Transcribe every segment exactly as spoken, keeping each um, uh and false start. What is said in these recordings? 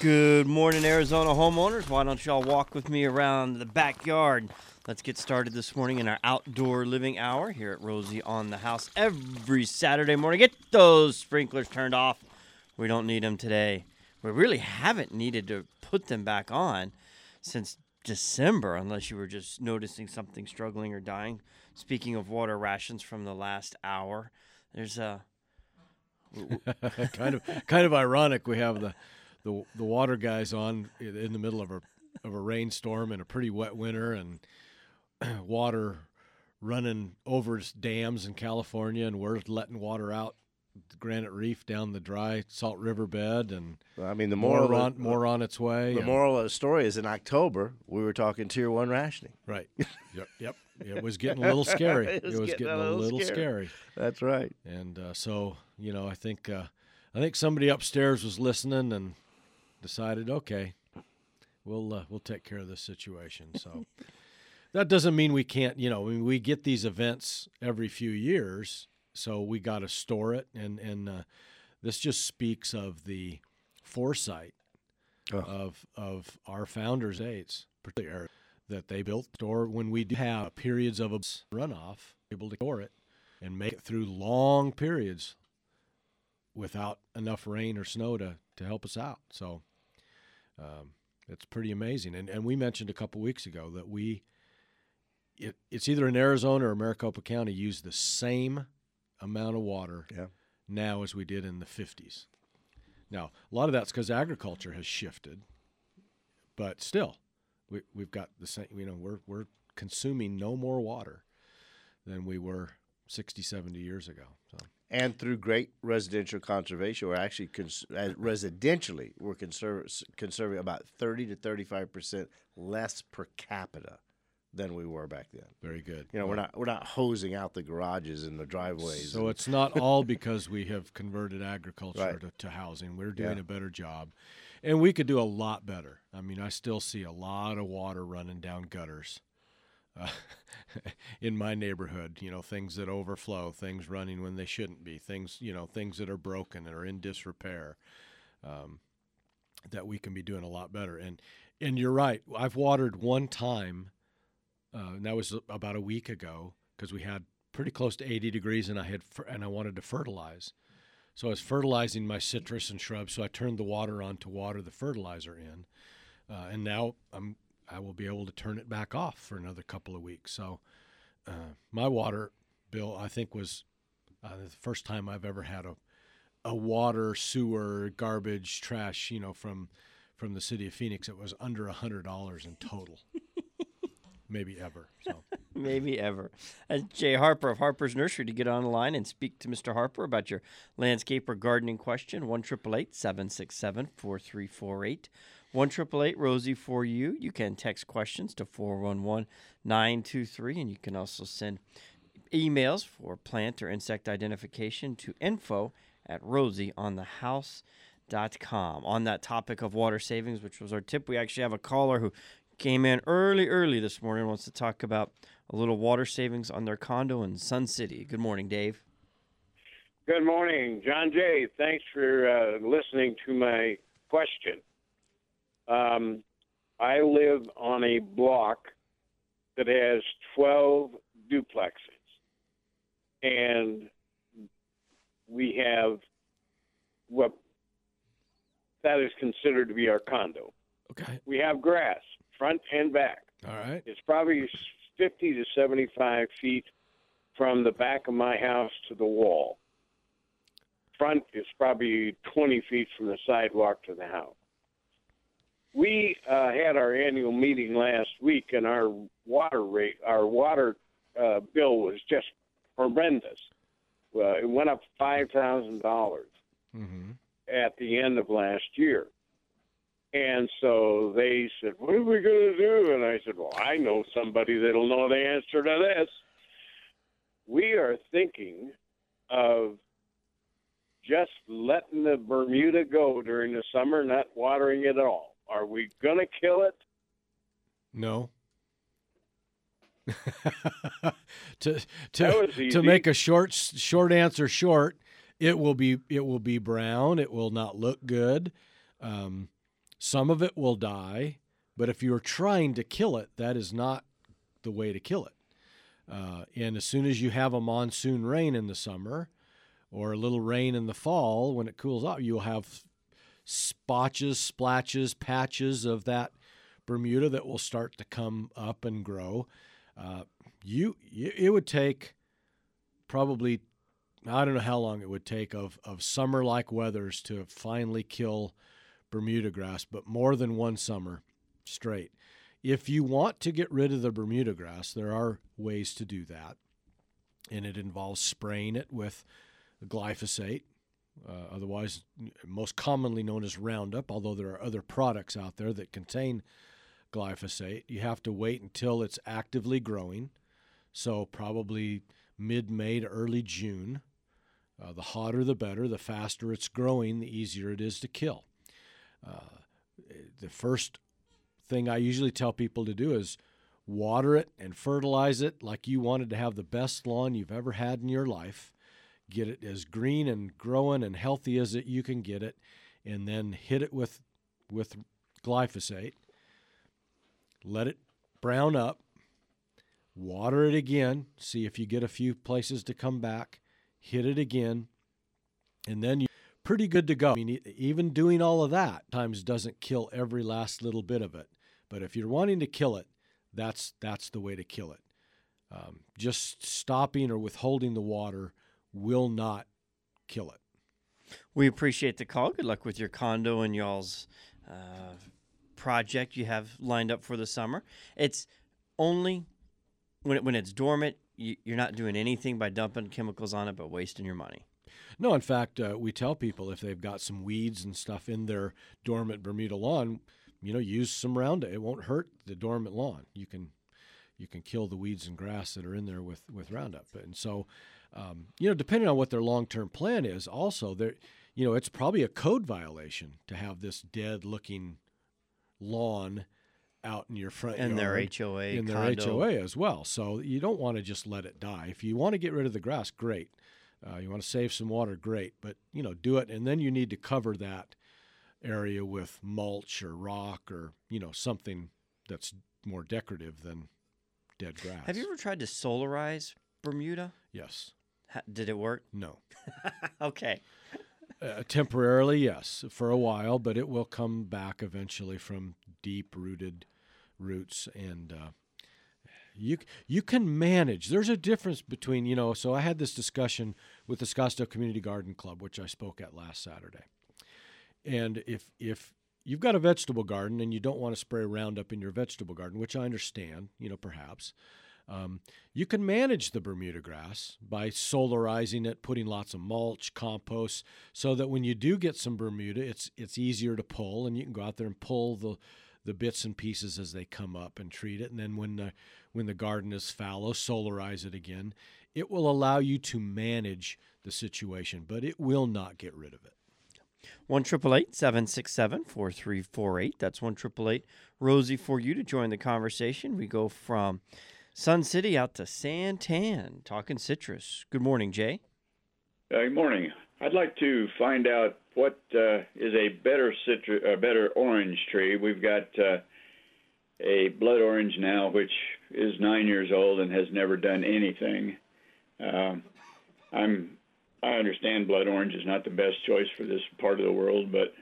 Good morning, Arizona homeowners. Why don't y'all walk with me around the backyard? Let's get started this morning in our outdoor living hour here at Rosie on the House every Saturday morning. Get those sprinklers turned off. We don't need them today. We really haven't needed to put them back on since December, unless you were just noticing something struggling or dying. Speaking of water rations from the last hour, there's a kind of kind of ironic. We have the, the the water guys on in the middle of a of a rainstorm and a pretty wet winter, and water running over dams in California, and we're letting water out the Granite Reef down the dry Salt River bed, and well, I mean the more moral on more on its way. The and, moral of the story is in October we were talking tier one rationing. Right. Yep. Yep. It was getting a little scary. it was, it was getting, getting a little, little scary. scary. That's right. And uh, so you know, I think uh, I think somebody upstairs was listening and decided, okay, we'll uh, we'll take care of this situation. So that doesn't mean we can't. You know, I mean, we get these events every few years, so we got to store it, and and uh, this just speaks of the foresight oh. of of our founders' aides, particularly that they built store when we do have periods of a runoff, able to store it and make it through long periods without enough rain or snow to, to help us out. So um, it's pretty amazing. And and we mentioned a couple weeks ago that we it, it's either in Arizona or Maricopa County use the same amount of water yeah. now as we did in the fifties. Now, a lot of that's because agriculture has shifted, but still, we, we've got the same, you know, we're, we're consuming no more water than we were sixty, seventy years ago. So. And through great residential conservation, we're actually, cons- uh, residentially, we're conserv- conserving about thirty to thirty-five percent less per capita than we were back then. Very good. You know, well, we're not we're not hosing out the garages and the driveways. So and it's not all because we have converted agriculture right. to, to housing. We're doing yeah. a better job. And we could do a lot better. I mean, I still see a lot of water running down gutters uh, in my neighborhood, you know, things that overflow, things running when they shouldn't be, things, you know, things that are broken and are in disrepair, um, that we can be doing a lot better. And, and you're right. I've watered one time. Uh, and that was about a week ago because we had pretty close to eighty degrees, and I had fer- and I wanted to fertilize. So I was fertilizing my citrus and shrubs. So I turned the water on to water the fertilizer in, uh, and now I'm I will be able to turn it back off for another couple of weeks. So uh, my water bill, I think, was uh, the first time I've ever had a a water, sewer, garbage, trash, you know, from from the city of Phoenix. It was under a hundred dollars in total. Maybe ever. So maybe ever. That's Jay Harper of Harper's Nursery to get on the line and speak to Mister Harper about your landscape or gardening question. one eight eight eight, seven six seven, four three four eight. one eight eight eight, Rosie for you. You can text questions to four one one, nine two three, and you can also send emails for plant or insect identification to info at rosie on the house dot com. On that topic of water savings, which was our tip, we actually have a caller who came in early, early this morning, wants to talk about a little water savings on their condo in Sun City. Good morning, Dave. Good morning, John Jay. Thanks for uh, listening to my question. Um, I live on a block that has twelve duplexes, and we have what that is considered to be our condo. Okay. We have grass, front and back. All right. It's probably fifty to seventy-five feet from the back of my house to the wall. Front is probably twenty feet from the sidewalk to the house. We uh, had our annual meeting last week, and our water rate, our water uh, bill was just horrendous. Uh, it went up five thousand dollars Mm-hmm. at the end of last year. And so they said, what are we going to do? And I said, well, I know somebody that'll know the answer to this. We are thinking of just letting the Bermuda go during the summer, not watering it at all. Are we going to kill it? No. to That to was easy. to make a short short answer short, it will be it will be brown. It will not look good. Um, Some of it will die, but if you're trying to kill it, that is not the way to kill it. Uh, and as soon as you have a monsoon rain in the summer or a little rain in the fall, when it cools off, you'll have spotches, splatches, patches of that Bermuda that will start to come up and grow. Uh, you, it would take probably, I don't know how long it would take of, of summer-like weathers to finally kill Bermuda grass, but more than one summer straight. If you want to get rid of the Bermuda grass, there are ways to do that, and it involves spraying it with glyphosate, uh, otherwise most commonly known as Roundup, although there are other products out there that contain glyphosate. You have to wait until it's actively growing, so probably mid-May to early June. Uh, the hotter the better. The faster it's growing, the easier it is to kill. Uh, the first thing I usually tell people to do is water it and fertilize it like you wanted to have the best lawn you've ever had in your life. Get it as green and growing and healthy as it, you can get it, and then hit it with with glyphosate. Let it brown up. Water it again. See if you get a few places to come back. Hit it again, and then you're pretty good to go. I mean, even doing all of that times doesn't kill every last little bit of it. But if you're wanting to kill it, that's that's the way to kill it. Um, just stopping or withholding the water will not kill it. We appreciate the call. Good luck with your condo and y'all's uh, project you have lined up for the summer. It's only when it, when it's dormant, you, you're not doing anything by dumping chemicals on it, but wasting your money. No, in fact, uh, we tell people if they've got some weeds and stuff in their dormant Bermuda lawn, you know, use some Roundup. It won't hurt the dormant lawn. You can you can kill the weeds and grass that are in there with, with Roundup. And so, um, you know, depending on what their long-term plan is, also, there, you know, it's probably a code violation to have this dead-looking lawn out in your front and yard. their H O A. In their condo. H O A as well. So you don't want to just let it die. If you want to get rid of the grass, great. Uh, you want to save some water, great. But, you know, do it. And then you need to cover that area with mulch or rock or, you know, something that's more decorative than dead grass. Have you ever tried to solarize Bermuda? Yes. Ha- did it work? No. Okay. Uh, temporarily, yes, for a while, but it will come back eventually from deep-rooted roots. And uh, you you can manage. There's a difference between, you know, so I had this discussion with the Scottsdale Community Garden Club, which I spoke at last Saturday. And if if you've got a vegetable garden and you don't want to spray Roundup in your vegetable garden, which I understand, you know, perhaps, um, you can manage the Bermuda grass by solarizing it, putting lots of mulch, compost, so that when you do get some Bermuda, it's it's easier to pull, and you can go out there and pull the the bits and pieces as they come up and treat it. And then when the when the garden is fallow, solarize it again. It will allow you to manage the situation, but it will not get rid of it. one triple eight seven six seven four three four eight. That's one triple eight Rosie for you to join the conversation. We go from Sun City out to Santan, talking citrus. Good morning, Jay. Uh, good morning. I'd like to find out what uh, is a better citrus, a better orange tree. We've got uh, a blood orange now, which is nine years old and has never done anything. Um, I'm I understand blood orange is not the best choice for this part of the world, but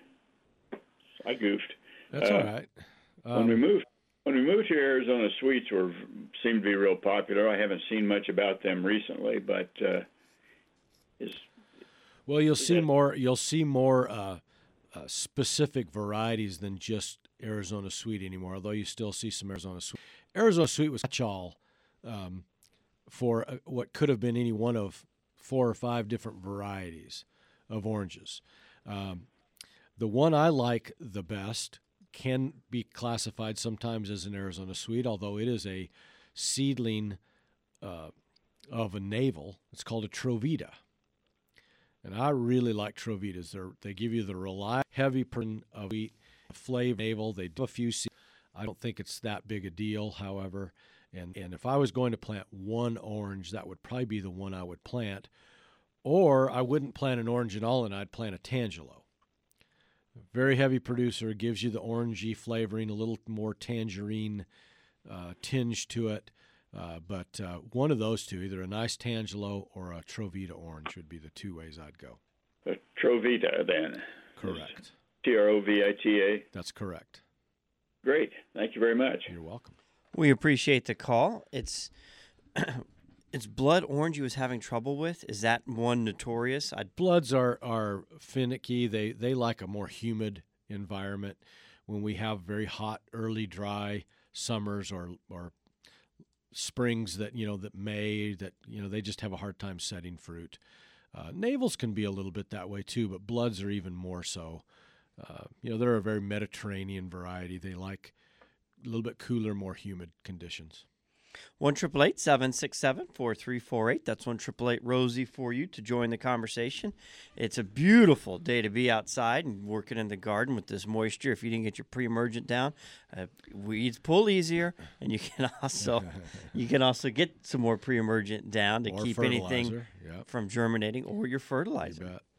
I goofed. That's uh, all right. Um, when we moved, when we moved here, Arizona sweets were seemed to be real popular. I haven't seen much about them recently, but uh, is well, you'll see that- more. You'll see more uh, uh, specific varieties than just Arizona sweet anymore. Although you still see some Arizona sweet. Arizona sweet was catch-all um, for uh, what could have been any one of four or five different varieties of oranges. Um, the one I like the best can be classified sometimes as an Arizona sweet, although it is a seedling uh, of a navel. It's called a Trovita. And I really like Trovitas. They're, they give you the reliable, heavy print of wheat, flavor navel. They do a few seeds. I don't think it's that big a deal, however. And and if I was going to plant one orange, that would probably be the one I would plant. Or I wouldn't plant an orange at all, and I'd plant a Tangelo. Very heavy producer, gives you the orangey flavoring, a little more tangerine uh, tinge to it. Uh, but uh, one of those two, either a nice Tangelo or a Trovita orange, would be the two ways I'd go. A Trovita, then. Correct. T R O V I T A. That's correct. Great. Thank you very much. You're welcome. We appreciate the call. It's it's blood orange he was having trouble with. Is that one notorious? I'd... Bloods are, are finicky. They they like a more humid environment. When we have very hot, early, dry summers or or springs that you know that May that you know they just have a hard time setting fruit. Uh, navels can be a little bit that way too, but bloods are even more so. Uh, you know they're a very Mediterranean variety. They like a little bit cooler, more humid conditions. one triple eight seven six seven four three four eight. That's one triple eight Rosie for you to join the conversation. It's a beautiful day to be outside and working in the garden with this moisture. If you didn't get your pre-emergent down, uh, weeds pull easier, and you can also you can also get some more pre-emergent down to Or keep anything fertilizer. Yep. from germinating, or your fertilizer. You bet.